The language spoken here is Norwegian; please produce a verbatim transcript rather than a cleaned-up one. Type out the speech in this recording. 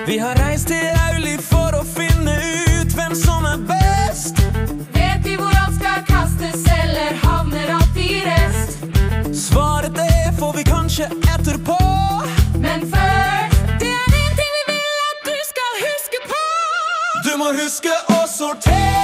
Vi har reist til Auli for å finne ut hvem som er best. Vet vi hvor alt skal kastes, eller havner alt i rest? Svaret det får vi kanskje etterpå. Men først, det er en ting vi vil at du skal huske på. Du må huske å sortere.